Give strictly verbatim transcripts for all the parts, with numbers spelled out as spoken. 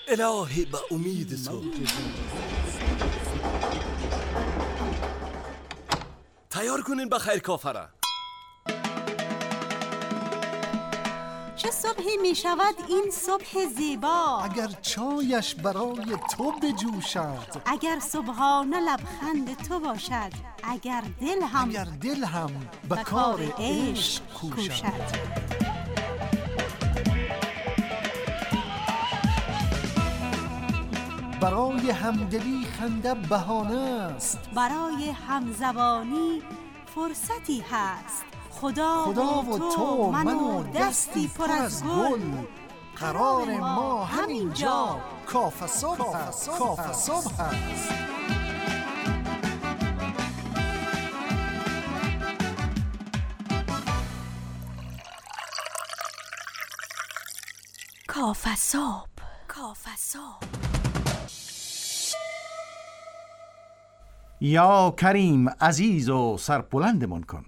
الهی به امید تو. تیار کنین بخیر کافره. چه صبحی می شود این صبح زیبا، اگر چایش برای تو بجوشد، اگر صبحانه لبخند تو باشد، اگر دل هم اگر دل هم به کار عشق کوشد. برای همدلی خنده بهانه است، برای همزبانی فرصتی هست. خدا, خدا و تو من و دستی پر از گل، قرار ما همینجا کافه صبح هست. کافه صبح هست. کافه صبح. کافه صبح. یا کریم عزیز و سربلندمان کن.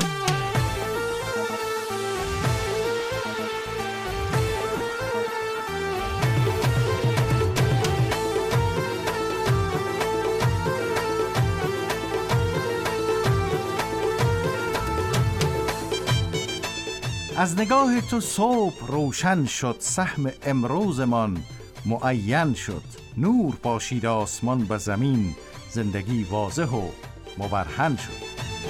از نگاه تو صبح روشن شد، سهم امروزمان معین شد. نور پاشید آسمان به زمین، زندگی واضح و مبرهن شد.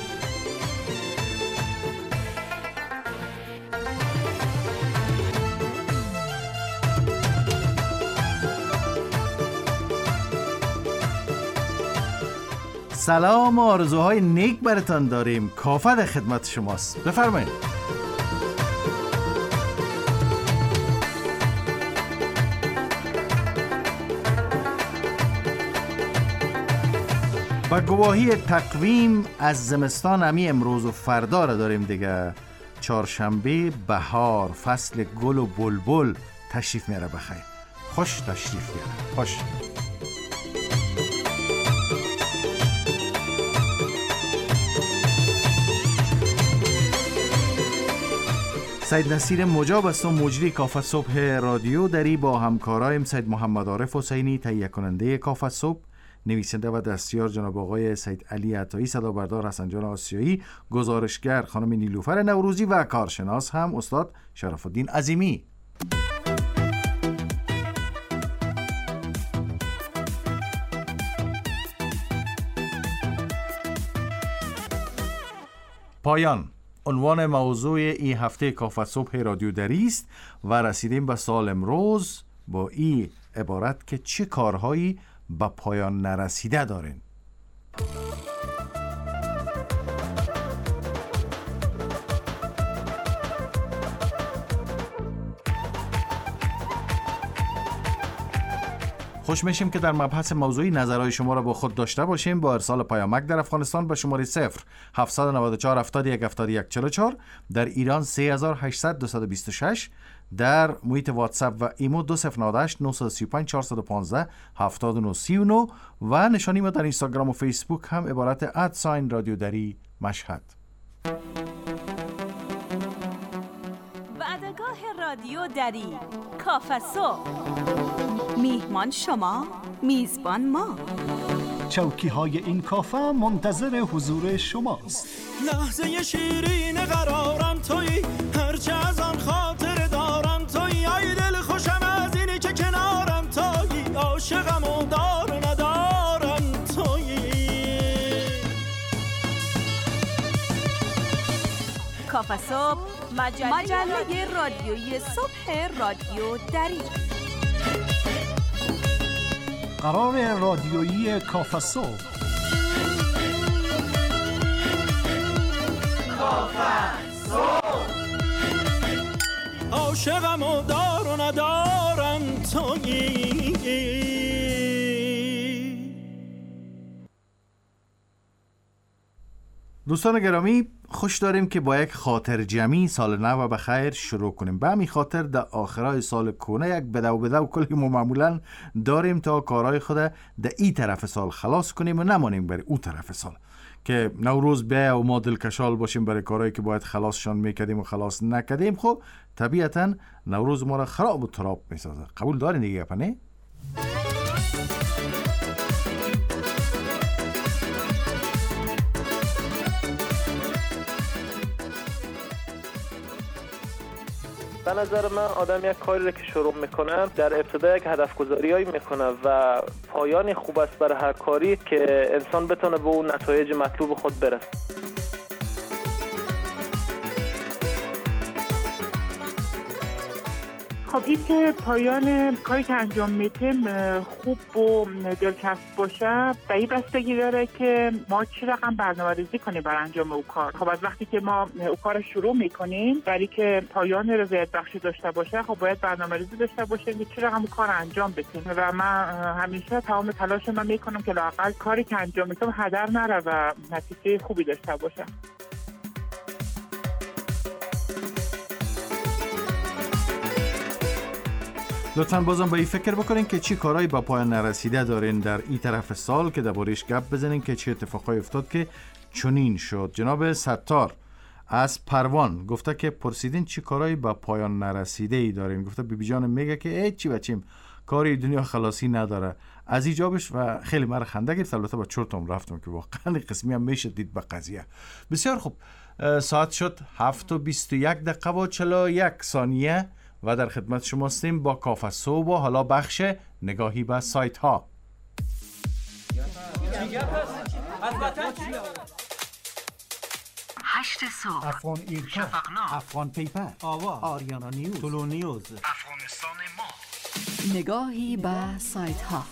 سلام و آرزوهای نیک براتان داریم. کافه در خدمت شماست. بفرمایید. با گواهی تقویم از زمستان همی امروز و فردا را داریم دیگه. چهارشنبه بهار، فصل گل و بلبل تشریف میاره. بخیر خوش تشریف میاره. خوش. سید نصیر مجاب است و مجری کافه صبح رادیو دری با همکارایم سید محمد عارف حسینی تهیه کننده کافه صبح، نویسنده و دستیار جناب آقای سید علی عطایی، صدا بردار حسن جان آسیایی، گزارشگر خانم نیلوفر نوروزی و کارشناس هم استاد شرف الدین عظیمی. پایان عنوان موضوع این هفته کافه صبح رادیو دری است و رسیدیم به سال امروز با این عبارت که چه کارهایی به پایان نرسیده دارین. خوش میشیم که در مبحث موضوعی نظرهای شما را با خود داشته باشیم با ارسال پیامک در افغانستان به شماره صفر هفت نه چهار هفتاد و یک هفتاد و یک چهل و چهار، در ایران سه هزار و هشتصد دویست و بیست و شش، در محیط واتساپ و ایمو دو صفر نه هشت نه سه پنج چهار یک پنج هفتاد و نه سی و نه و نشانی ما در اینستاگرام و فیسبوک هم عبارت ادساین رادیو دری مشهد. وعدگاه رادیو دری کافه صبح. میهمان شما، میزبان ما. چوکی های این کافه منتظر حضور شماست. لحظه شیرین قرارم تویی، هرچه از آن خاطر دارم تویی. ای دل خوشم از اینی که کنارم تویی، عاشقم و دار و ندارم تویی. کافه صبح، مجله, مجله رادیویی صبح رادیو دری. قرار رادیویی کافه صبح. کافه صبح. عاشقم و دار و ندارم تویی. دوستان گرامی، خوش داریم که با یک خاطر جمعی سال نو به خیر شروع کنیم. به همین خاطر در آخرای سال کونه یک بدو بدو کلی ما معمولا داریم تا کارهای خود در این طرف سال خلاص کنیم و نمانیم برای اون طرف سال، که نوروز بیا و ما دلکشال باشیم برای کارهایی که باید خلاصشان میکردیم و خلاص نکردیم. خب طبیعتا نوروز ما را خراب و تراب میسازه. قبول دارین دیگه؟ پنه به نظر من آدم یک کاری رو که شروع میکنه در ابتدا یک هدف گذاریایی میکنه و پایان خوب است برای هر کاری که انسان بتونه به اون نتایج مطلوب خود برسه. خب این که پایان کاری که انجام میدیم خوب و دلچسب باشه به این بستگی داره که ما چه رقم برنامه‌ریزی کنیم برای انجام او کار. خب از وقتی که ما او کار شروع میکنیم برای که پایان رضایت بخشی داشته باشه خب باید برنامه‌ریزی داشته باشیم که چه رقم کار انجام بدیم و من همیشه تمام تلاش من میکنم که لااقل کاری که انجام میدم هدر نره و نتیجه خوبی داشته باشه. لطفاً بازم با این فکر بکنین که چی کارهایی با پایان نرسیده دارین در این طرف سال که درباره‌اش گپ بزنین که چه اتفاقایی افتاد که چنین شد. جناب ستار از پروان گفته که پرسیدین چی کارهایی با پایان نرسیده ای دارین. گفته بیبی جان میگه که هیچی بچیم کاری دنیا خلاصی نداره. از ایجابش و خیلی مرا خنده گرفت. البته با چرتم رفتم که واقعا قسمی هم میشه دید به قضیه. بسیار خوب، ساعت شد هفت و بیست و یک دقیقه و چهل و یک ثانیه و در خدمت شما هستیم با کافه صبح و حالا بخش نگاهی به سایت ها. هشت صبح، افغان ایرکا، افغان پیپر، آوا، آریانا نیوز، طلو نیوز، افغانستان ما. نگاهی به سایت ها.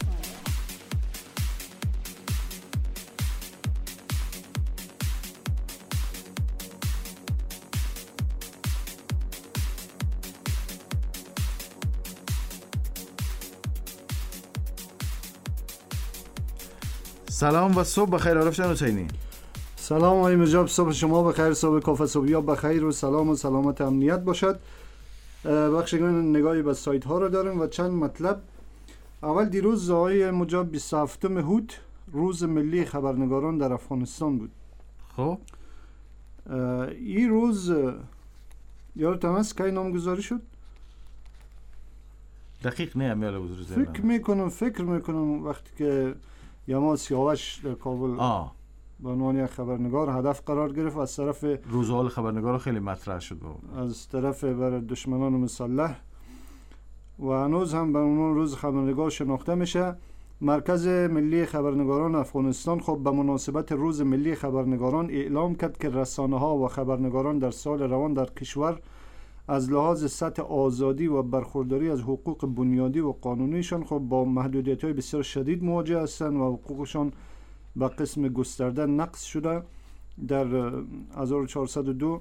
سلام و صبح بخیر. عارف جان حسینی. سلام آقای مجاب، صبح شما بخیر، صبح کافه صبحیا بخیر و سلام و سلامت امنیت باشد. بخش نگاهی به سایت ها رو داریم و چند مطلب. اول دیروز آقای مجاب بیست و هفتم هوت روز ملی خبرنگاران در افغانستان بود. خب این روز یادتون هست کی نامگذاری شد؟ دقیق نه امیال بزرگ فکر میکنم فکر میکنم وقتی که یما سیاوش در کابل آه به عنوان یک خبرنگار هدف قرار گرفت از طرف روزحال خبرنگار خیلی مطرح شد با. از طرف بر دشمنان مسلح و هنوز هم به عنوان روز خبرنگار شناخته میشه. مرکز ملی خبرنگاران افغانستان خب به مناسبت روز ملی خبرنگاران اعلام کرد که رسانه ها و خبرنگاران در سال روان در کشور از لحاظ سطح آزادی و برخورداری از حقوق بنیادی و قانونیشان خب با محدودیت‌های بسیار شدید مواجه هستند و حقوقشان به قسم گسترده نقض شده. در هزار و چهارصد و دو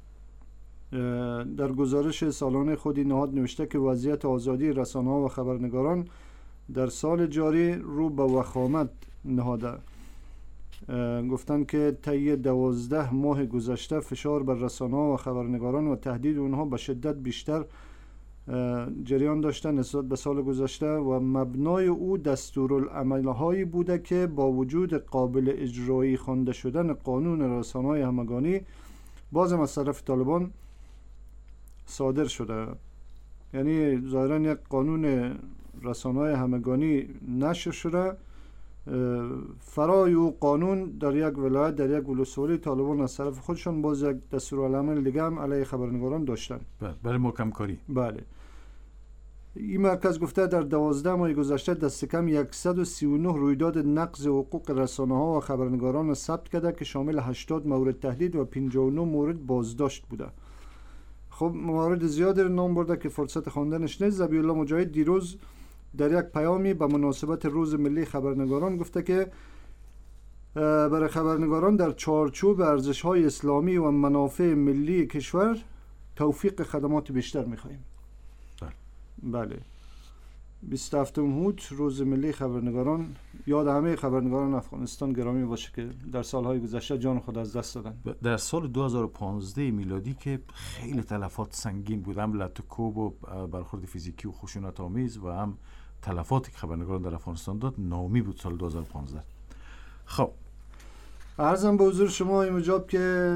در گزارش سالانه خودی نهاد نوشته که وضعیت آزادی رسانه‌ها و خبرنگاران در سال جاری رو به وخامت نهاده. گفتن که طی دوازده ماه گذشته فشار بر رسانه‌ها و خبرنگاران و تهدید اونها به شدت بیشتر جریان داشته نسبت به سال گذشته و مبنای او دستورالعمل‌هایی بوده که با وجود قابل اجرایی خوانده شدن قانون رسانه‌های همگانی بازم از طرف طالبان صادر شده. یعنی ظاهراً یک قانون رسانه‌های همگانی نشر شده، فرای او قانون در یک ولایت در یک ولسوالی طالبان از طرف خودشان باز یک دستورالعمل دیگه هم علیه خبرنگاران داشتن برای محکم کاری. بله. این مرکز گفته در دوازده ماه گذشته دست کم صد و سی و نه رویداد نقض حقوق رسانه‌ها و خبرنگاران ثبت کرده که شامل هشتاد مورد تهدید و پنجاه و نه مورد بازداشت بوده. خب موارد زیادی نام برده که فرصت خواندنش نیست. ذبیح الله مجاهد دیروز در یک پیامی به مناسبت روز ملی خبرنگاران گفته که برای خبرنگاران در چارچوب ارزش‌های اسلامی و منافع ملی کشور توفیق خدمات بیشتر می‌خواهیم. بله. بیست و هفتم هوت روز ملی خبرنگاران یاد همه خبرنگاران افغانستان گرامی باشه که در سالهای گذشته جان خود از دست دادن. در سال دو هزار و پانزده میلادی که خیلی تلفات سنگین بود، هم لطکوب و برخورد فیزیکی و خشونت آمیز و هم تلفاتی که خبرنگاران در افغانستان داد نامی بود سال دو هزار و پانزده. خب عرضم به حضور شما این مجاب که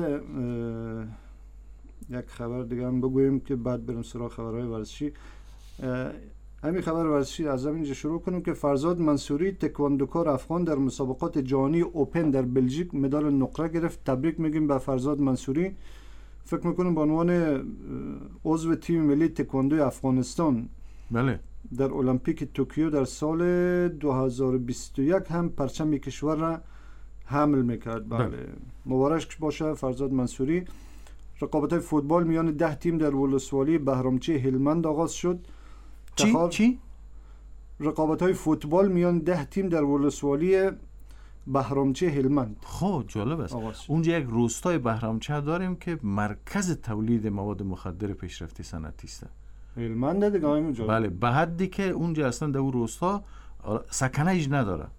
یک خبر دیگه هم بگوییم که بعد بریم سراغ خبرهای ورزشی. همین خبر ورزشی از اینجا شروع کنیم که فرزاد منصوری تکواندوکار افغان در مسابقات جهانی اوپن در بلژیک مدال نقره گرفت. تبریک میگیم به فرزاد منصوری. فکر میکنم به عنوان عضو تیم ملی تکواندو افغانستان بله در المپیک توکیو در سال دو هزار و بیست و یک هم پرچم کشور را حمل میکرد. بله مبارک باشه فرزاد منصوری. رقابت‌های فوتبال میان ده تیم در ولسوالی بهرامچه هلمند آغاز شد. چی؟ تخار... چی؟ رقابت‌های فوتبال میان ده تیم در ولسوالی بهرامچه هلمند. خب جالب است. اونجا یک روستای بهرامچه داریم که مرکز تولید مواد مخدر پیشرفته صنعتی است. هلمند دیگه اونجا. بله به حدی که اونجا اصلا در اون روستا سکنه‌اش نداره.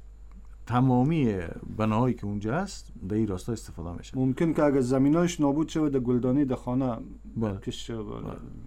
تمامی بناهایی که اونجا هست در این راستا استفاده میشه. ممکن که اگر زمیناش نابود شود در گلدانی در خانه بله. کشته بله.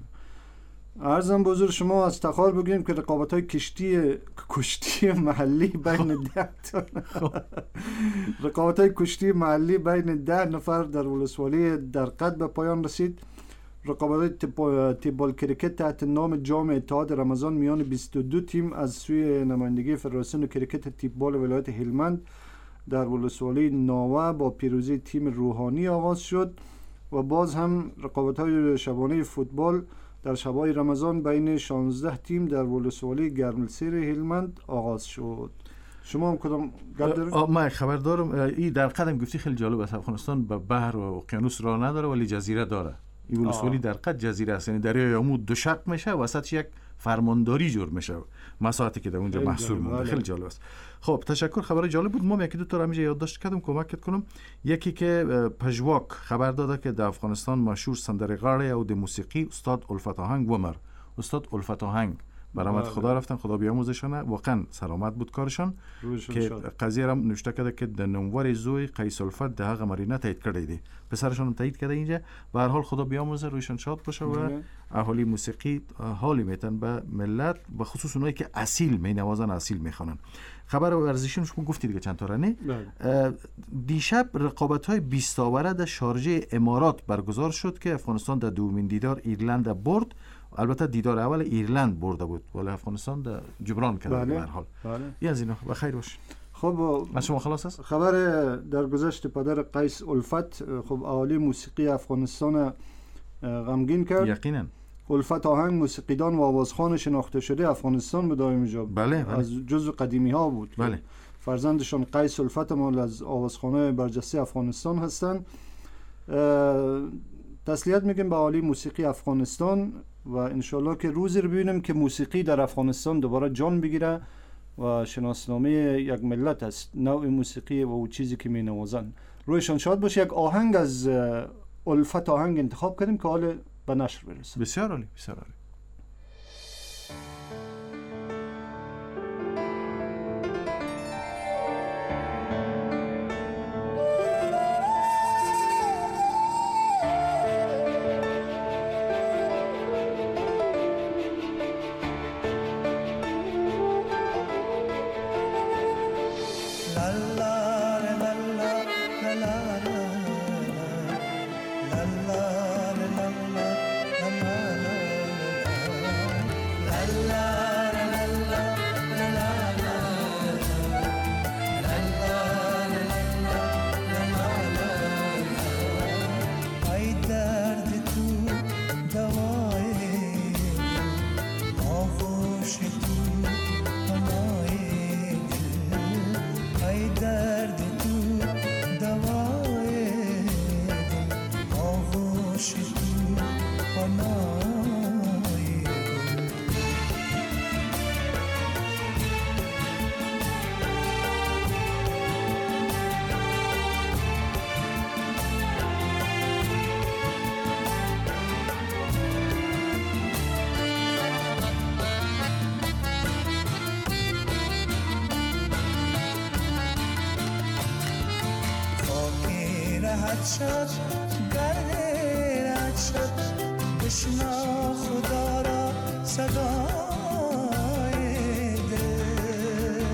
عرضم بزرگ شما از تخار بگیم که رقابت‌های کشتی کشتی محلی بین ده تا رقابت‌های کشتی محلی بین ده نفر در ولسوالی درقد به پایان رسید. رقابت‌های تیبال کریکت تحت نام جام اتحاد رمضان میان بیست و دو تیم از سوی نمایندگی فدراسیون کریکت تیبال ولایت هلمند در ولسوالی ناوه با پیروزی تیم روحانی آغاز شد و باز هم رقابت‌های شبانه فوتبال در شبای رمضان بین شانزده تیم در ولسوالی گرملسیر هلمند آغاز شد. شما هم کدام گپ دارید؟ من خبر دارم. این در قدم گفتی خیلی جالب است. افغانستان به بحر و اقیانوس راه نداره ولی جزیره داره. این ولسوالی در قد جزیره است، یعنی دریای عمود دو شق میشه وسط یک فرمانداری جور میشه مساحتی که در اونجا محصول مونده. خیلی جالب است. خب تشکر، خبر جالب بود. ما یکی دو تا همینجا یادداشت کردم کمکت کنم. یکی که پژواک خبر داده که در افغانستان مشهور سندرغاړی او د موسیقی استاد الفت آهنگ ومر. استاد الفت آهنگ برآمد خدا رفتن، خدا بیاموزشانه. واقعا سلامت بود کارشان که قضیه را نوشته کرده که د نوموار زوی قیس الفت ده هغه مرینا تایید کړی دی، پسرشان تایید کرده اینجا. به هر حال خدا بیاموزه، رویشان شاد باشه و اهالی موسیقی حالی میتن به ملت، به خصوص اونایی که اصیل می نوازن، اصیل میخوانن. خبر ورزشی شما گفتی دیگه چند تا رنه. دیشب رقابت‌های بیست آوره در شارجه امارات برگزار شد که افغانستان در دومین دیدار ایرلند برد. البته دیدار اول ایرلند برده بود ولی افغانستان در جبران کرد. بله. به هر حال بله. یه از اینا و خیر باش. خب از شما خلاص است؟ خبر در گذشت پدر قیس الفت خب اهالی موسیقی افغانستان غمگین کرد. یقینا الفت آهنگ موسیقیدان و آوازخوان شناخته شده افغانستان بود اینجا. بله، بله. از جزو قدیمی ها بود. بله. فرزندشان قیس الفت مال از آوازخوانه برجسته افغانستان هستند. تسلیت میگیم به اهالی موسیقی افغانستان و انشالله که روزی رو ببینیم که موسیقی در افغانستان دوباره جان بگیره و شناسنامه یک ملت است، نوع موسیقی و او چیزی که می نوازن. رویشان شاد باشه. یک آهنگ از الفت آهنگ انتخاب کردیم که حال به نشر برسه. بسیار عالی، بسیار عالی. شد گرد رد شد بشنا خدا را صدای دل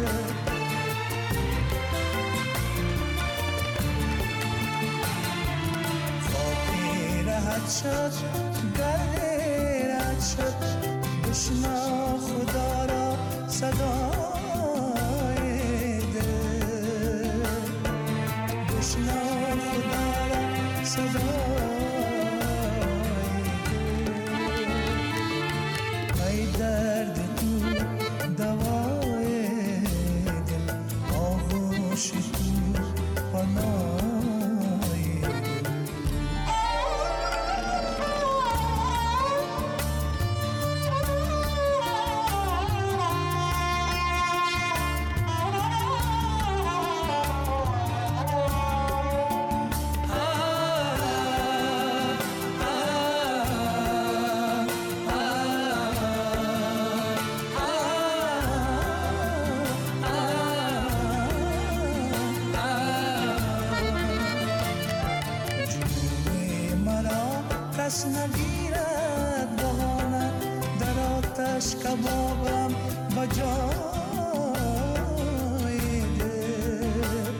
خاکی رد شد گرد رد شد بشنو خدا را صدای دل، بشنو خدا را صدای دل. ای درد تو دوای دل، آغوش تو پناه دل. کس نگیرد بهانه، در آتش کبابم و جای دل.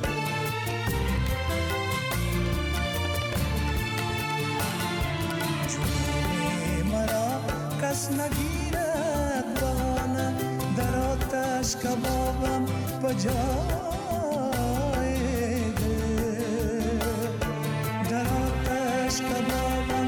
جون مرا کس نگیرد بهانه، در آتش کبابم و جای دل، در آتش کبابم.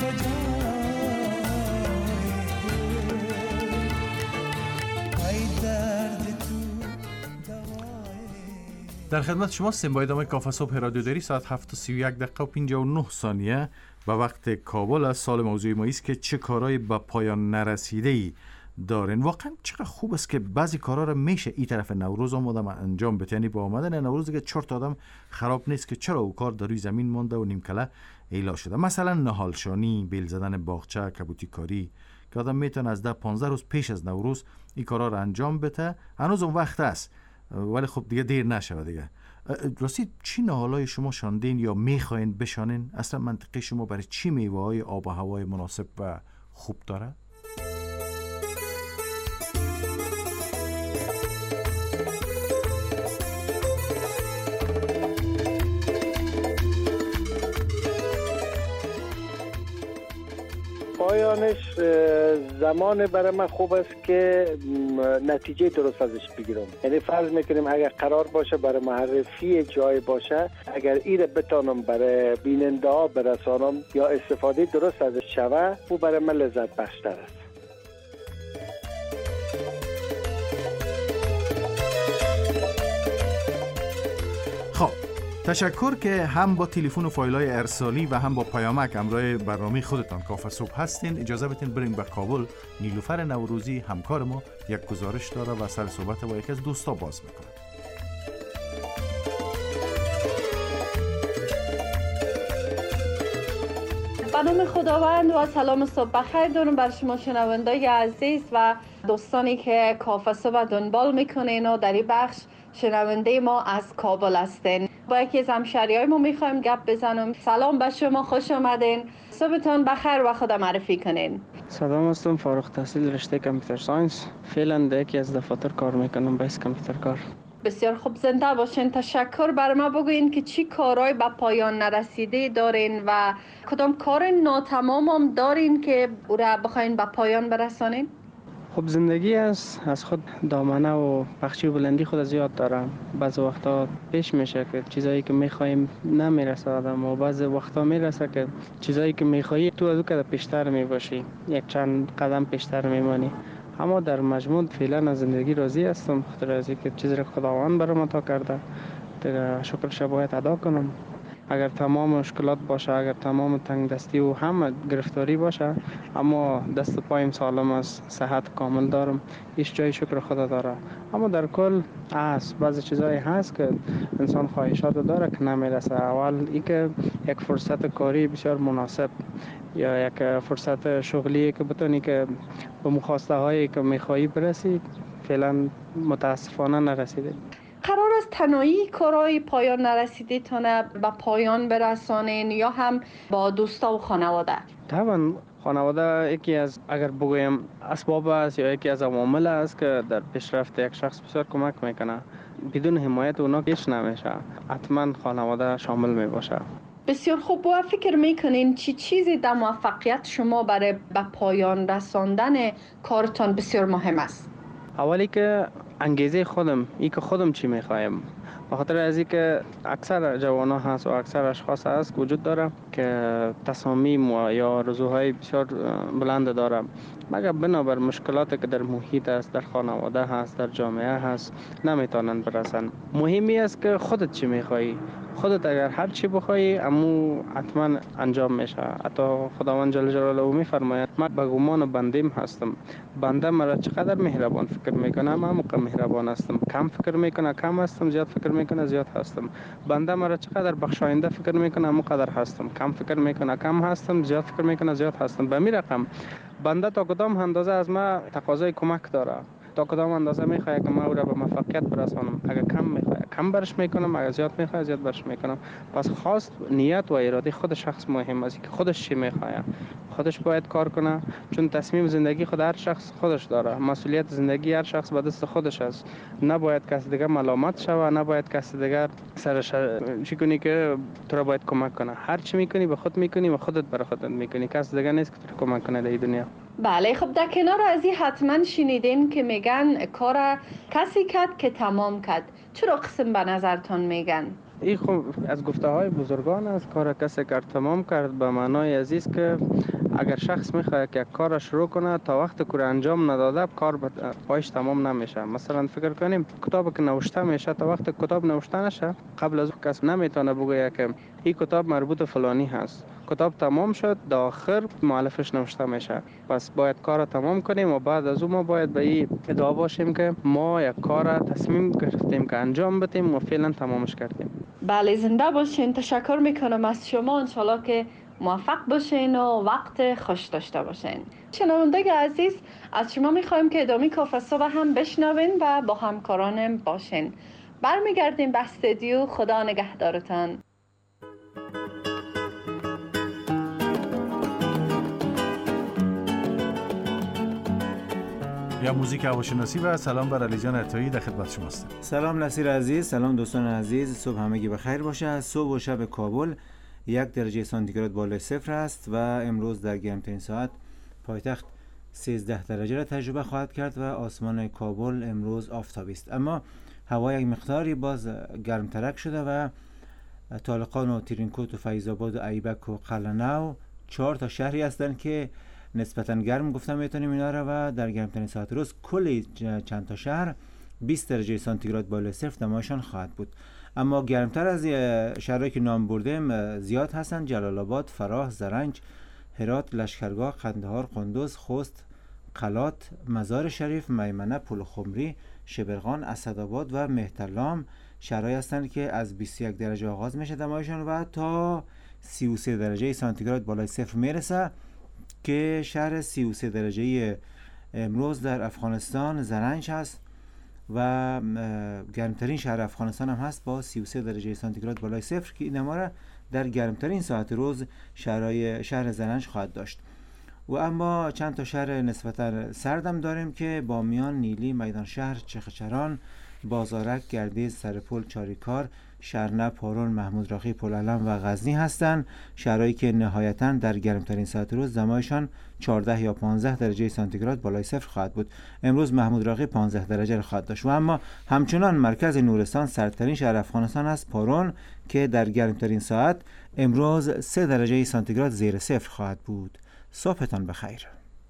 در خدمت شما هستیم با ادامه کافه صبح رادیو دری. ساعت هفت و سی و یک دقیقه و پنجاه و نه ثانیه و وقت کابل است. سال موضوع ما است که چه کارهای به پایان نرسیده ای دارین. واقعا چقدر خوب است که بعضی کارا رو میشه این طرف نوروز هم آدم انجام بده. یعنی با آمدن نوروز دیگه چرت آدم خراب نیست که چرا او کار در روی زمین مونده و نیمکله ایلا شده. مثلا نهالشانی، بیل زدن باغچه، کبوتی کاری که آدم میتونه از ده پانزده روز پیش از نوروز این کارا رو انجام بده. هنوز اون وقت است ولی خب دیگه دیر نشود دیگه. راستی چی نهالای شما شاندین یا میخواین بشانین؟ اصلا منطقه شما برای چی میوه های آب و هوای مناسب و خوب داره؟ پایانش زمان برای من خوب است که نتیجه درست ازش بگیرم. یعنی فرض میکنیم اگر قرار باشه برای معرفی جای باشه، اگر ایره بتانم برای بیننده ها برسانم یا استفاده درست ازش شوه، او برای من لذت بخشتر است. خب تشکر که هم با تلفن و فایل‌های ارسالی و هم با پیامک همراه برنامه خودتان کافه صبح هستین. اجازه بدین بریم به کابل. نیلوفر نوروزی همکار ما یک گزارش داره و سر صحبت با یکی از دوستا باز میکنه. به نام خداوند و سلام صبح بخیر دارم بر شما شنوندای عزیز و دوستانی که کافه صبح دنبال میکنین و در این بخش شنونده ما از کابل هستین. با یکی از همشهریای ما میخوایم گپ بزنم. سلام به شما، خوش آمدین. صبحتون بخیر و خود معرفی کنین. سلام، هستم فارغ التحصیل رشته کامپیوتر ساینس. فعلا در یکی از دفاتر کار میکنم، بیس کامپیوتر کار. بسیار خوب، زنده باشین. تشکر. برای ما بگوین که چی کارهای به پایان نرسیده دارین و کدام کار ناتمام هم دارین که او را بخواین به پایان برسانین؟ خب زندگی از از خود دامنه و بخشی و بلندی خود زیاد داره. بعض وقتا پیش میشه که چیزایی که میخوایم نمیرسه آدم و بعض وقتا میرسه که چیزایی که میخوایی تو از او که پیشتر میباشی، یک چند قدم پیشتر میمانی. اما در مجموع فعلا از زندگی راضی هستم، خاطر از اینکه چیزی را خداوند برام عطا کرده دیگه شکرش باید ادا کنم. اگر تمام مشکلات باشه، اگر تمام تنگ دستی و همه گرفتاری باشه، اما دست پایم سالم است، صحت کامل دارم، هیچ جای شکر خدا داره. اما در کل هست بعضی چیزایی هست که انسان خواهشات داره که نمیرسه. اول ای که یک فرصت کاری بسیار مناسب یا یک فرصت شغلی که بتونی که به مخواسته هایی که میخوایی برسی، فعلا متاسفانه نرسیده. قرار است تنهایی کارهای پایان نرسیده تانه به پایان برسانین یا هم با دوستا و خانواده؟ طبعا خانواده یکی از اگر بگویم اسباب است یا یکی از عوامل است که در پیشرفت یک شخص بسیار کمک میکنه. بدون حمایت اونا هیچ نمیشه. حتما خانواده شامل میباشه. بسیار خوب. و فکر میکنین چی چیزی در موفقیت شما برای به پایان رساندن کارتان بسیار مهم است؟ اولی که انگیزه خودم، ای که خودم چی میخوایم. به خاطر از اینکه اکثر جوانا هست و اکثر اشخاص هست وجود داره که تصامیم و یا آرزوهای بسیار بلند داره، مگر بنابر مشکلاتی که در محیط است، در خانواده هست، در جامعه هست، نمیتونن برسن. مهمی است که خودت چی میخوایی. خودت اگر هر چی بخوایی امو حتما انجام میشه. حتی خداوند جل جلاله میفرماید من به گمان بندیم هستم. بنده مرا چقدر مهربان فکر میکنه من موقع مهربان هستم. کم فکر میکنه کم هستم، زیاد فکر میکنه زیاد هستم. بنده مرا چقدر بخشاینده فکر میکنه موقدر هستم. کم فکر میکنه کم هستم، زیاد فکر میکنه زیاد هستم. به می رقم بنده تا کدام اندازه از ما تقاضای کمک داره، تا کدام اندازه میخواد که ما او را به موفقیت برسانم. اگر کم میخواد کم برش میکنم، اگر زیاد میخواد زیاد برش میکنم. پس خواست، نیت و اراده خود شخص مهم است که خودش چی میخواد. خودش باید کار کنه، چون تصمیم زندگی خود هر شخص خودش داره. مسئولیت زندگی هر شخص به دست خودش است. نباید کسی دیگه ملامت شوه، نباید کسی دیگه سرش چی کنی که تو را باید کمک کنه. هر چی میکنی به خود میکنی و خودت برای خودت میکنی. کسی دیگه نیست که تو را کمک کنه در دنیا. بله خب، در کنار از این حتما شنیدین که میگن کار کسی کرد که تمام کرد. چرا قسم به نظرتان میگن؟ این خب از گفته های بزرگان است. کار کسی کرد تمام کرد به معنای عزیز که اگر شخص میخواد که کار شروع کنه تا وقت کار انجام نداده کار پایش تمام نمیشه. مثلا فکر کنیم کتاب که نوشته میشه تا وقت کتاب نوشته نشه قبل از کس نمیتونه بگه که این کتاب مربوط فلانی هست. کتاب تمام شد در آخر مؤلفش نوشته میشه. پس باید کار تمام کنیم و بعد از اون ما باید به این ادعا باشیم که ما یک کار تصمیم گرفتیم که انجام بدیم و فعلا تمامش کردیم. بله زنده باشین. تشکر میکنم از شما. انشالله که موفق باشین و وقت خوش داشته باشین. شنونده عزیز از شما میخوایم که ادامه کافه صبح هم بشنوین و با همکارانم باشین. برمیگردیم به استودیو. خدا نگهدارتان. یا موزیک هواشناسی و سلام بر علی جان عطایی در خدمت شما هستم. سلام نصیر عزیز، سلام دوستان عزیز. صبح همگی بخیر باشه. صبح و شب کابل یک درجه سانتیگراد بالای صفر است و امروز در گرمترین ساعت پایتخت سیزده درجه را تجربه خواهد کرد و آسمان کابل امروز آفتابی است. اما هوا یک مقداری باز گرمترک شده و طالقان و ترینکوت و فیض آباد و ایبک و قلعه‌نو چهار تا شهری هستند که نسبتاً گرم گفتم میتونیم اینا رو و در گرمترین ساعت روز کلی چند تا شهر بیست درجه سانتیگراد بالای صفر دمایشان خواهد بود. اما گرمتر از شهرهایی که نام بردیم زیاد هستند: جلال آباد، فراه، زرنج، هرات، لشکرگاه، قندهار، قندوز، خوست، قلات، مزار شریف، میمنه، پلخمری، شبرغان، اسدآباد و مهترلام شهرهایی هستند که از بیست و یک درجه آغاز میشه دمایشان و تا سی و سه درجه سانتیگراد بالای صفر میرسه که شهر سی و سه درجه امروز در افغانستان زرنج هست و گرمترین شهر افغانستان هم هست با سی و سه درجه سانتیگراد بالای صفر که این ما را در گرمترین ساعت روز شهرهای شهر زرنج خواهد داشت. و اما چند تا شهر نسبتا سردم داریم که بامیان، نیلی، میدان شهر، چخچران، بازارک، گردیز، سرپل، چاریکار، شرنه، پارون، محمود راقی، پلعلم و غزنی هستند. شهرهایی که نهایتاً در گرمترین ساعت روز دمایشان چهارده یا پانزده درجه سانتیگراد بالای صفر خواهد بود. امروز محمود راقی پانزده درجه را خواهد داشت. و اما همچنان مرکز نورستان سردترین شهر افغانستان است، پارون، که در گرمترین ساعت امروز سه درجه سانتیگراد زیر صفر خواهد بود. صبحتان بخیر.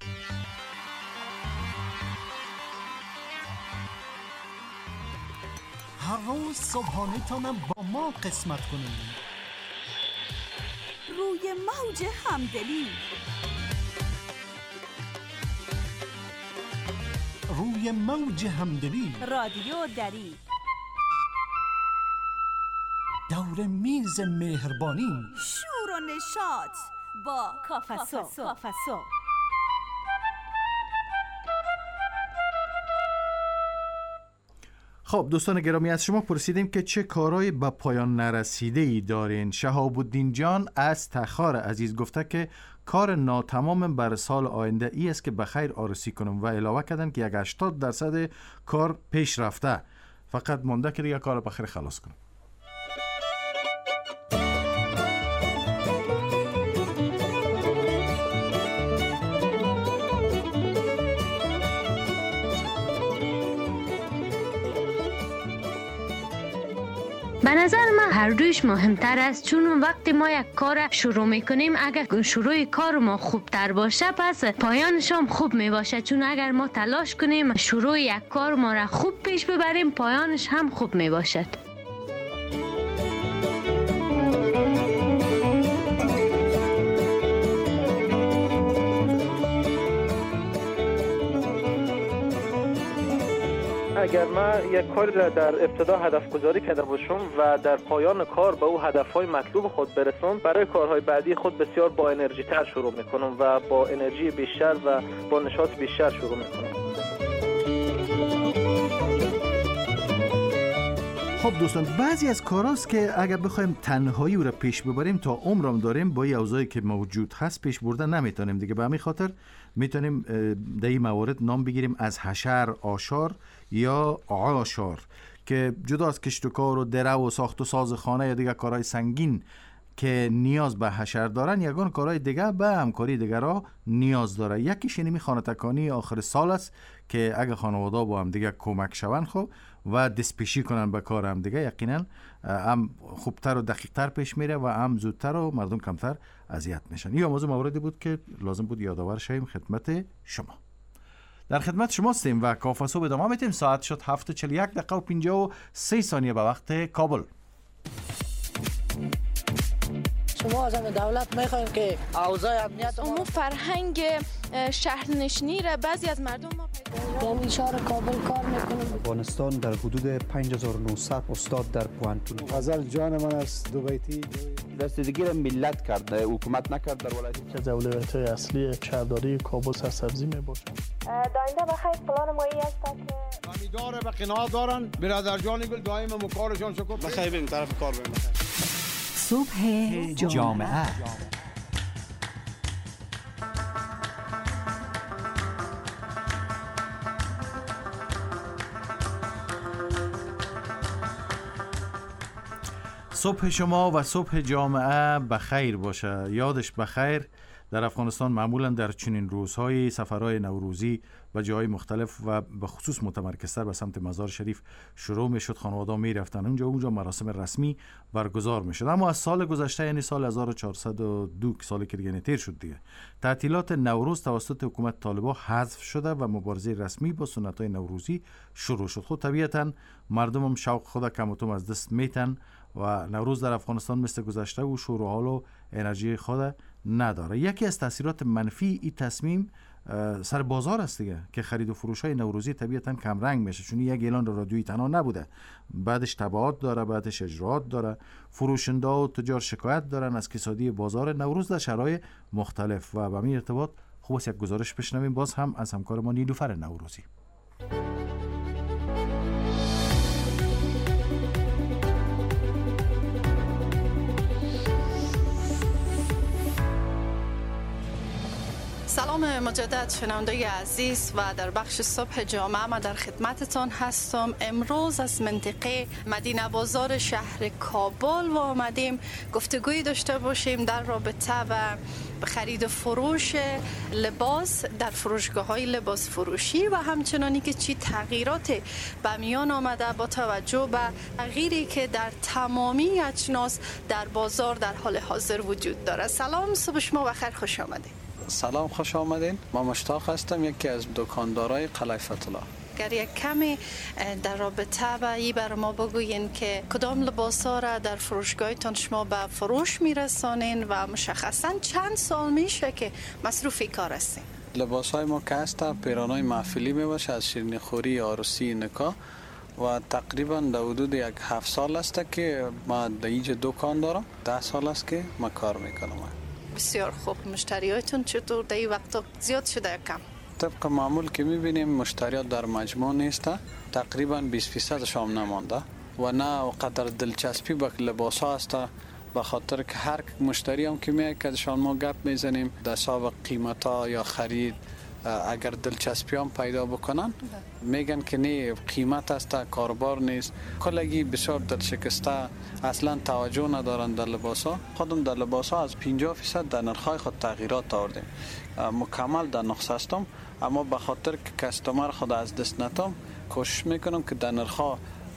هر روز صبحانه تانم با ما قسمت کنید. روی موج همدلی، روی موج همدلی، رادیو دری، دور میز مهربانی، شور و نشاط با کافسو. خب دوستان گرامی، از شما پرسیدیم که چه کارهای به پایان نرسیده ای دارین. شهاب الدین جان از تخار عزیز گفته که کار ناتمام بر سال آینده ای است که بخیر آرزو کنم و علاوه کردن که یک هشتاد درصد کار پیش رفته، فقط مونده که دیگه کار بخیر خلاص کنم. به نظر من هر دویش مهمتر است، چون وقتی ما یک کار شروع میکنیم اگر شروع کار ما خوبتر باشه پس پایانش هم خوب می باشه، چون اگر ما تلاش کنیم شروع یک کار ما را خوب پیش ببریم پایانش هم خوب می باشد. اگر من یک کاری را در ابتدا هدف گذاری کرده باشم و در پایان کار به او هدفهای مطلوب خود برسم، برای کارهای بعدی خود بسیار با انرژی تر شروع میکنم و با انرژی بیشتر و با نشاط بیشتر شروع میکنم. خب دوستان، بعضی از کاراست که اگر بخوایم تنهایی او را پیش ببریم تا عمرم داریم با اوضاعی که موجود هست پیش بردن نمیتونیم دیگه. به همین خاطر میتونیم در این موارد نام بگیریم از حشر آشار یا عاشار که جدا از کشت و کار و دره و ساخت و ساز خانه یا دیگه کارهای سنگین که نیاز به حشر دارن، یگان کارهای دیگه به همکاری دیگرها نیاز داره. یکیش اینمی خانه تکانی آخر سال است که اگه خانواده با هم دیگه کمک شون خب و دستپیشی کنن به کار هم دیگه، یقینا هم خوبتر و دقیقتر پیش میره و هم زودتر و مردم کمتر اذیت میشن. این موضوع موردی بود که لازم بود یادآور شیم خدمت شما. در خدمت شما هستیم و کافه صبح ادامه میدیم. ساعت شد هفت و چهل و یک دقیقه و پنجاه و سه ثانیه به وقت کابل. شما از دولت میخوایم که اوضاع امنیت امور فرهنگ شهرنشینی را بعضی از مردم ما در اشاره کابل کار میکنیم. افغانستان در حدود پنج هزار و نهصد استاد در پوانتون. غزل جان من است دوبیتی رسیدگی را ملت کرد، حکومت نکرد. در ولایت که اولویت‌های اصلی شهرداری کابل سرسبزی میباشد. داینده بخیر پلان مایی است که امیدواره به قناعت دارن. برادر جان گل دائم مکارشان شکر بخیر بریم طرف کار بریم. صبح جامعه صبح شما و صبح جامعه بخیر باشه. یادش بخیر در افغانستان معمولا در چنین روزهای سفرهای نوروزی و جاهای مختلف و به خصوص متمرکزتر به سمت مزار شریف شروع می شد. خانواده می رفتن اونجا اونجا مراسم رسمی برگزار می شد. اما از سال گذشته یعنی سال هزار و چهارصد و دو سالی که دیگه تیر شد دیگه، تعطیلات نوروز توسط حکومت طالبان حذف شده و مبارزه رسمی با سنت‌های نوروزی شروع شد. خود طبیعتاً مردم هم شوق خود کم و کم از دست میتن و نوروز در افغانستان مثل گذشته و شور و حال و انرژی خود نداره. یکی از تاثیرات منفی این تصمیم سر بازار است دیگه که خرید و فروش های نوروزی طبیعتاً کم رنگ میشه، چون یک اعلان رادیویی تنها نبوده، بعدش تبعات داره، بعدش اجراات داره. فروشنده و تجار شکایت دارن از کسادی بازار نوروز در شرایط مختلف و به این ارتباط خوب است یک گزارش بشنویم باز هم از همکار ما نیلوفر نوروزی. سلام مجدد شنونده عزیز و در بخش صبح جامعه ما در خدمتتان هستم. امروز از منطقه مدینه بازار شهر کابل و آمدیم گفتگوی داشته باشیم در رابطه و خرید و فروش لباس در فروشگاه های لباس فروشی و همچنانی که چی تغییرات به میان آمده با توجه به تغییری که در تمامی اجناس در بازار در حال حاضر وجود داره. سلام، صبح شما بخیر، خوش آمدید. سلام، خوش آمدین. ما مشتاق هستم، یکی از دکاندارای قلعه فتح الله. اگر یک کمی در رابطه با این بر ما بگوین که کدام لباس ها را در فروشگاهتان شما به فروش میرسانین و مشخصا چند سال میشه که مصروف کار هستین؟ لباس های ما که هسته پیرانای محفلی میباشه از شیرینی خوری، عروسی، نکاح و تقریبا در حدود یک هفت سال است که ما در اینجا دکان دارم. ده سال است که ما کار میکنم. بسیار خوب. مشتریاتون چطور در این وقت زیاد شده یا کم؟ طبق معمول که میبینیم مشتریات در مجموع نیست، تقریبا بیست درصد شام نمانده و نه قدر دلچسپی به لباس ها است، به خاطر که هر مشتری هم که میاد که شان ما گپ میزنیم در حساب قیمت ها یا خرید اگر دلچسپی هم پیدا بکنن میگن که نه قیمت است، کاربار نیست. کلگی بسیار دلشکسته، اصلا توجه ندارن در لباس ها. خودم در لباس ها از پنجاه درصد در نرخ‌های خود تغییرات آوردیم. مکمل در نقص هستم، اما به خاطر که کاستمر خود از دست نتم کوشش میکنم که در نرخ‌ها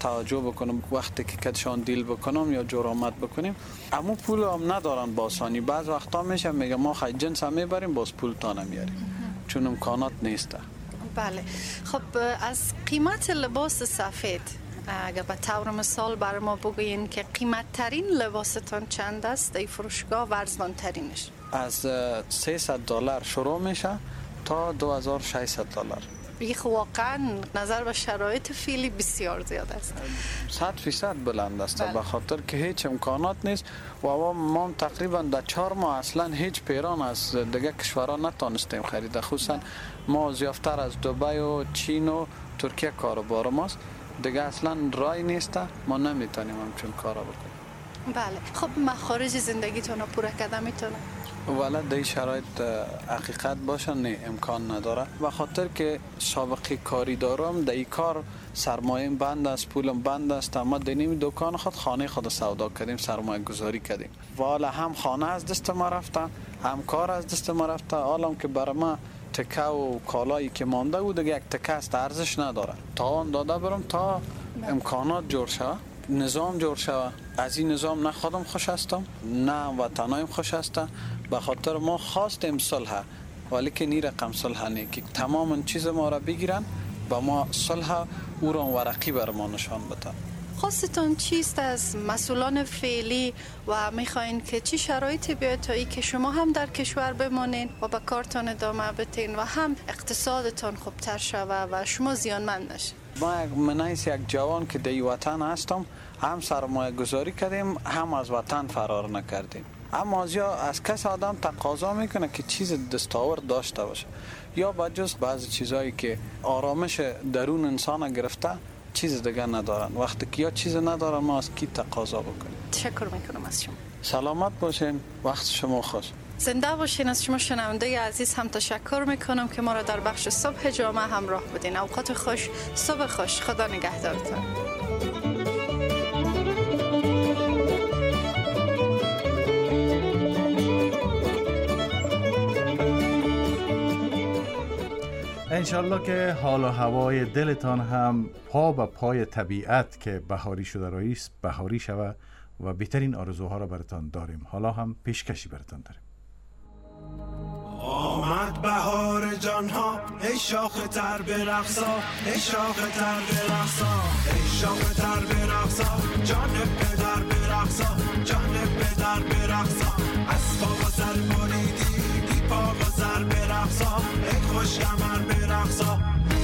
توجه بکنم وقتی که کدشان دیل بکنم یا جرامت بکنیم اما پول هم ندارن با آسانی. بعض وقتا میشه میگه ما خیلی جنس هم میبریم باز پول تا نمیاریم چون امکانات نیسته. بله خب از قیمت لباس سفید اگر به طور مثال بر ما بگوین که قیمت ترین لباستان چند است در فروشگاه و ارزان ترینش؟ از سیصد دلار شروع میشه تا دو هزار و ششصد دلار. بگی خب واقعا نظر به شرایط فعلی بسیار زیاد است. صد فیصد بلند است به خاطر که هیچ امکانات نیست و ما تقریبا در چهار ماه اصلا هیچ پیران از دیگه کشورها نتونستیم خرید. خصوصا ما زیافتر از دبی و چین و ترکیه کاروبار ماست دیگه اصلا رای نیسته ما نمیتونیم همچون کارا بکنیم. بله خب مخارج زندگیتون رو پوره کرده میتونه؟ ولی در شرایط حقیقت باشه نه امکان نداره و خاطر که سابقه کاری دارم در این کار سرمایه بند است پولم بند است اما دنیم دکان خود خانه خود سودا کردیم سرمایه گذاری کردیم والا هم خانه از دست ما رفته هم کار از دست ما رفته حالا که برای ما تکه و کالایی که مانده بود دیگه یک تکه است ارزش نداره تا آن داده برم تا امکانات جور شود نظام جور شود. از این نظام نه خودم خوش هستم نه وطنایم خوش هستم به خاطر ما خواستیم صلح ولی که نی رقم صلح نه که تمام چیز ما را بگیرن با ما صلح او را ورقی بر ما نشان بدن. خواستتون چیست از مسئولان فعلی و میخواین که چی شرایطی بیاید تا ای که شما هم در کشور بمانین و به کارتان ادامه بتین و هم اقتصادتان خوبتر شود و شما زیانمند نشید؟ ما یک منیس یک جوان که در وطن هستم هم سرمایه گذاری کردیم هم از وطن فرار نکردیم اما از یا از کس آدم تقاضا میکنه که چیز دستاورد داشته باشه یا بجز بعضی چیزایی که آرامش درون انسان گرفته چیز دیگه ندارن وقتی که یا چیز ندارن ما از کی تقاضا بکنیم. تشکر میکنم از شما. سلامت باشین وقت شما خوش. زنده باشین. از شما شنونده عزیز هم تشکر میکنم که ما را در بخش صبح جامعه همراه بودین. اوقات خوش، صبح خوش. خدا نگهدارتان. انشالله که حال و هوای دلتان هم پا به پای طبیعت که بهاری شده راییست بهاری شود و بهترین آرزوها را براتان داریم. حالا هم پیشکشی براتان داریم. آمد بهار جانها ای شاخ تر برقصا ای شاخ تر برقصا ای شاخ تر برقصا جان پدر برقصا جان پدر برقصا از پا و سر بریدی بی پا و سر برقصا ای خوش کمر برقصا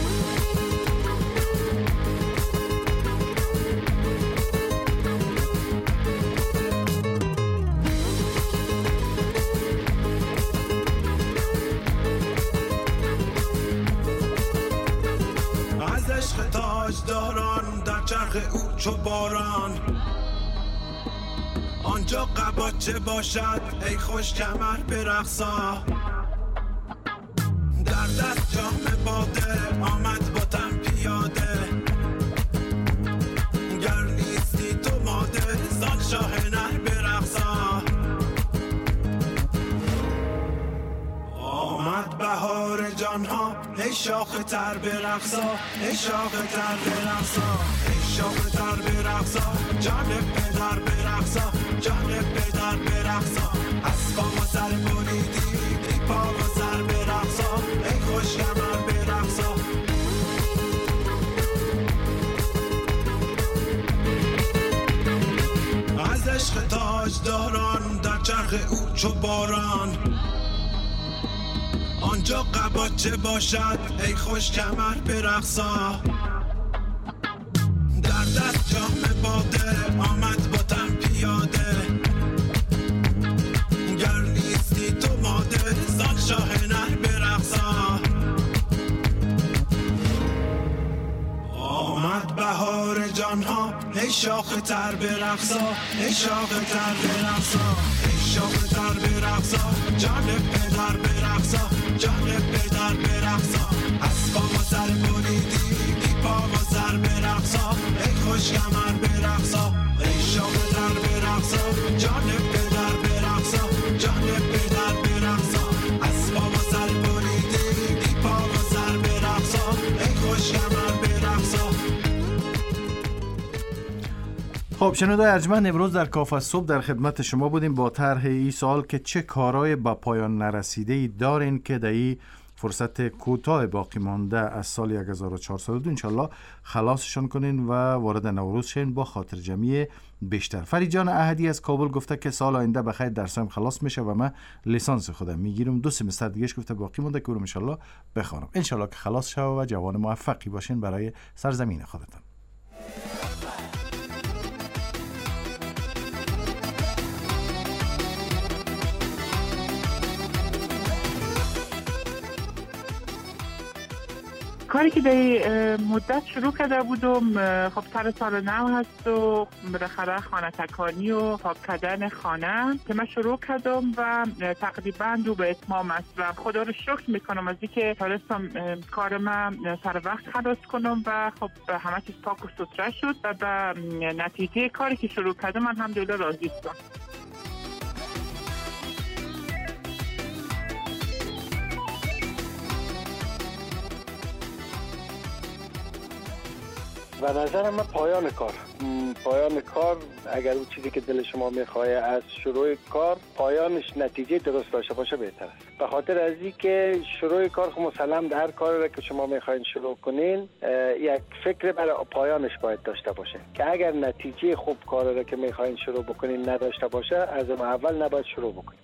عشق تاجداران در چرخ او چو باران آنجا قباچه باشد ای خوش کمر برقصا در دست جام باده آمد با تن پیاده گر نیستی تو ماده زان شاه نر برقصا آمد بهار جانها ای شاخ تر برقصا ای شاخ تر برقصا ای شاخ تر برقصا جان پدر برقصا جان پدر برقصا از پا و سر بریدی بی پا و سر برقصا ای خوش کمر برقصا از عشق تاجداران در چرخ او چو باران آنجا قباچه باشد ای خوش کمر برقصا در دست جام باده آمد با تن پیاده گر نیستی تو ماده زان شاه نر برقصا آمد بهار جانها ای شاخ تر برقصا ای شاخ تر برقصا ای شاخ تر برقصا جان پدر برقصا جان پدر برقصا از پا و سر بریدی بی پا و سر برقصا ای خوش کمر برقصا ای شاخ تر برقصا جان پدر برقصا جان پدر برقصا از پا و سر بریدی بی پا و سر برقصا ای خوش کمر برقصا خب شنوندگان ارجمند، امروز در کافه صبح در خدمت شما بودیم با طرح این سوال که چه کارهای به پایان نرسیده ای دارین که در این فرصت کوتاه باقی مانده از سال هزار و چهارصد و دو انشالله خلاصشان کنین و وارد نوروز شین با خاطر جمعی بیشتر. فرید جان احدی از کابل گفته که سال آینده بخیر درسم خلاص میشه و من لیسانس خودم میگیرم. دو سمستر دیگهش گفته باقی مونده که اونم انشالله بخونم. انشالله که خلاص شوه و جوان موفقی باشین برای سرزمین خودتان. کاری که در مدت شروع کرده بودم خب سر سال نو هست و بالاخره خانه تکانی و پاک کردن خانه که من شروع کردم و تقریبا دو به اتمام است و خدا رو شکر میکنم از اینکه تونستم کار من سر وقت خلاص کنم و خب همه چیز پاک و ستره شد و به نتیجه کاری که شروع کردم من الحمدلله راضی هستم. و نظر من پایان کار پایان کار اگر اون چیزی که دل شما میخواه از شروع کار پایانش نتیجه درست داشته باشه بهتر است. به خاطر از این که شروع کار خب مسلم در کاری را که شما میخواین شروع کنین یک فکر برای پایانش باید داشته باشه که اگر نتیجه خوب کار را که میخواین شروع بکنین نداشته باشه از اول نباید شروع بکنین.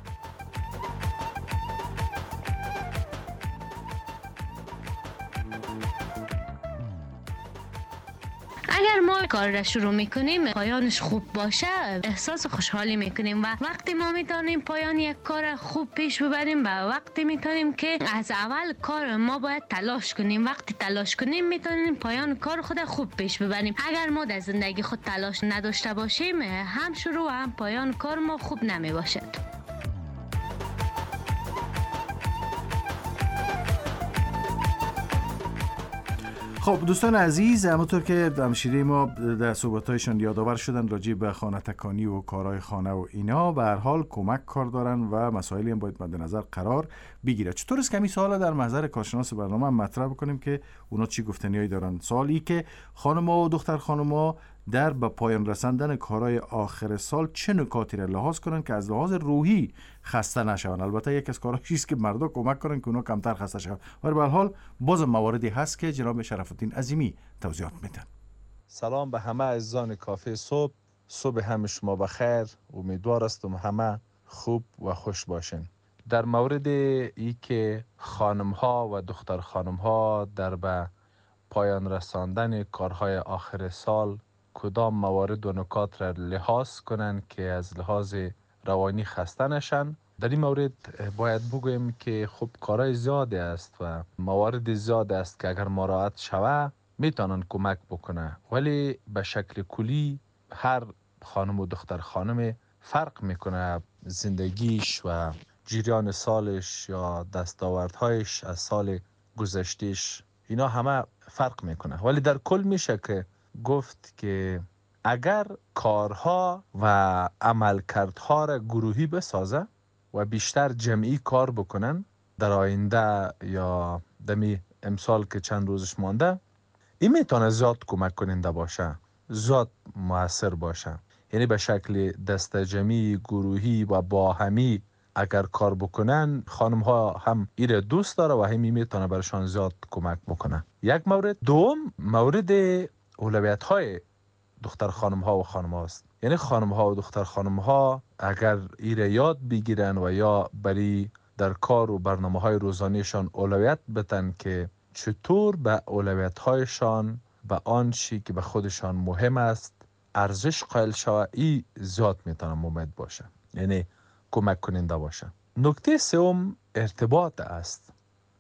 اگر ما کار را شروع میکنیم پایانش خوب باشه احساس خوشحالی میکنیم و وقتی ما میتونیم پایان یک کار خوب پیش ببریم و وقتی میتونیم که از اول کار ما باید تلاش کنیم، وقتی تلاش کنیم میتونیم پایان کار خود خوب پیش ببریم. اگر ما در زندگی خود تلاش نداشته باشیم هم شروع و هم پایان کار ما خوب نمی باشد. خب دوستان عزیز، همونطور که همشیره ما در صحبت‌هایشان یادآور شدن راجع به خانه تکانی و کارهای خانه و اینا، به هر حال کمک کار دارن و مسائلی هم باید مد نظر قرار بگیره. چطور است که همین سوالا در محضر کارشناس برنامه هم مطرح بکنیم که اونا چی گفتنیایی دارن. سوالی که خانم‌ها و دختر خانم‌ها در به پایان رساندن کارهای آخر سال چه نکاتی را لحاظ کنن که از لحاظ روحی خسته نشون. البته یک از کارهایی است که مردا کمک کنن که اونا کمتر خسته شون، ولی به هر حال باز مواردی هست که جناب شرف الدین عظیمی توضیحات میدن. سلام به همه عزیزان کافه صبح. صبح همه شما بخیر. امیدوار هستم همه خوب و خوش باشین. در مورد ای که خانم ها و دختر خانم ها در به پایان رساندن کارهای آخر سال کدام موارد و نکات را لحاظ کنن که از لحاظ روانی خسته نشن، در این مورد باید بگویم که خب کارهای زیاد است و موارد زیاد است که اگر مراعات شوه میتونن کمک بکنه، ولی به شکل کلی هر خانم و دختر خانم فرق میکنه زندگیش و جریان سالش یا دستاوردهایش از سال گذشتهش، اینا همه فرق میکنه. ولی در کل میشه که گفت که اگر کارها و عملکردها را گروهی بسازه و بیشتر جمعی کار بکنن در آینده یا دمی امسال که چند روزش مانده، این میتونه زیاد کمک کننده باشه، زیاد مؤثر باشه. یعنی به شکل دست جمعی گروهی و با همی اگر کار بکنن، خانم ها هم ایره دوست داره و همی میتونه برشان زیاد کمک بکنه. یک مورد. دوم مورد اولویت های دختر خانم ها و خانم هاست. یعنی خانم ها و دختر خانم ها اگر ایره یاد بگیرن و یا برای در کار و برنامه های روزانیشان اولویت بتن که چطور به اولویت هایشان به آن چی که به خودشان مهم است ارزش قائل شوه، ای زیاد میتونه مفید باشه، یعنی کمک کننده باشه. نکته سوم ارتباط است.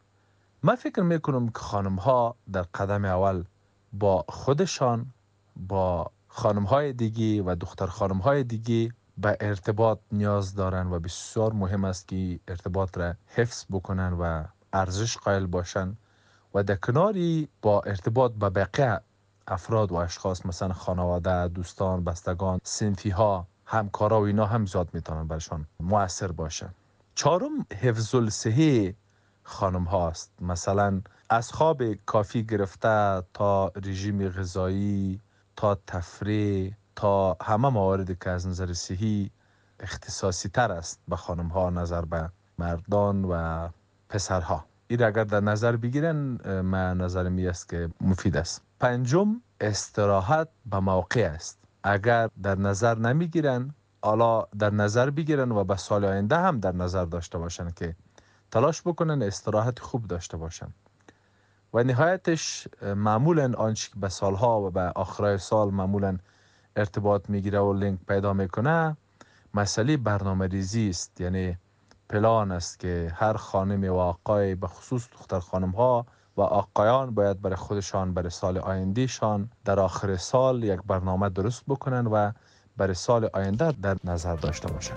من فکر میکنم که خانم ها در قدم اول با خودشان، با خانم های دیگه و دختر خانم های دیگه به ارتباط نیاز دارن و بسیار مهم است که ارتباط را حفظ بکنن و ارزش قائل باشن و در کناری با ارتباط با بقیه افراد و اشخاص مثلا خانواده، دوستان، بستگان، صنفی ها، همکارا و اینا هم زیاد میتونن برشان مؤثر باشه. چهارم حفظ الصحه خانم هاست. مثلا از خواب کافی گرفته تا رژیم غذایی تا تفریح تا همه مواردی که از نظر صحی اختصاصی تر است به خانم ها نظر به مردان و پسرها. این اگر در نظر بگیرن من نظر می است که مفید است. پنجم، استراحت به موقع است. اگر در نظر نمی گیرن، حالا در نظر بگیرن و به سال آینده هم در نظر داشته باشن که تلاش بکنن استراحت خوب داشته باشن. و نهایتش معمولا آنچه که به سالها و به آخرای سال معمولا ارتباط میگیره و لینک پیدا میکنه مسئله برنامه ریزی است. یعنی پلان است که هر خانم و آقای به خصوص دختر خانم ها و آقایان باید برای خودشان برای سال آینده شان در آخر سال یک برنامه درست بکنن و برای سال آینده در نظر داشته باشن.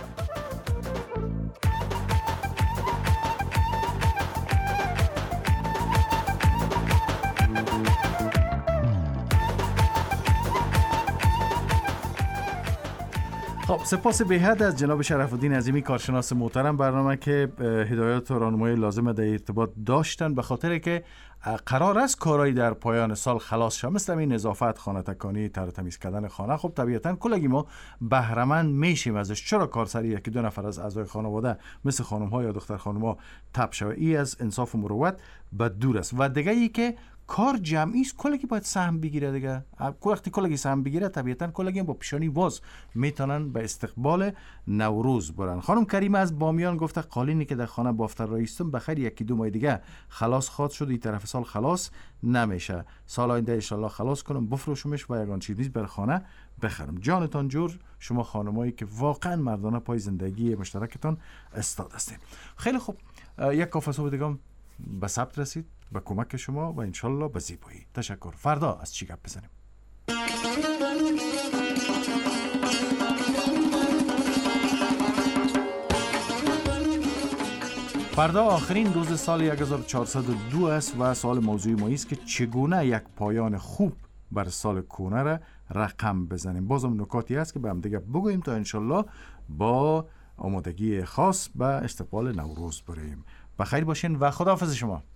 خب سپاس بی‌حد از جناب شرف الدین عظیمی کارشناس محترم برنامه که هدایت و راهنمایی لازم در ارتباط داشتن، به خاطر که قرار است کارایی در پایان سال خلاص شه، مثل این نظافت، خانه تکانی، تر تمیز کردن خانه. خب طبیعتا کلگی ما بهره مند میشیم ازش. چرا کارسری یکی دو نفر از اعضای خانواده مثل خانم ها یا دختر خانم ها تپ شوه؟ ای از انصاف و مروت به دور است. و دیگه ای که کار جمعی است، کلگی باید سهم بگیره دیگه. وقتی کلگی سهم بگیره طبیعتا کلگی با پیشانی باز میتونن به استقبال نوروز برن. خانم کریمه از بامیان گفته قالینی که در خانه بافته رایستم بخیر یکی دو ماه دیگه خلاص خواد شد، این طرف سال خلاص نمیشه. سال آینده ان شاء الله خلاص کنم بفروشمش و یگان چیز بر خانه بخرم. جانتان جور، شما خانمایی که واقعا مردانه پای زندگی مشترکتان استاد هستین. خیلی خوب، یک کافه صبح دیگه به ثبت رسید با کمک شما و انشالله به زیبایی. تشکر. فردا از چی گپ بزنیم؟ فردا آخرین روز سال هزار و چهارصد و دو است و سال موضوعی ما است که چگونه یک پایان خوب بر سال کهنه را رقم بزنیم. بازم نکاتی است که به هم دیگه بگوییم تا انشالله با آمادگی خاص به استقبال نوروز بریم. بخیر باشین و خداحافظ شما.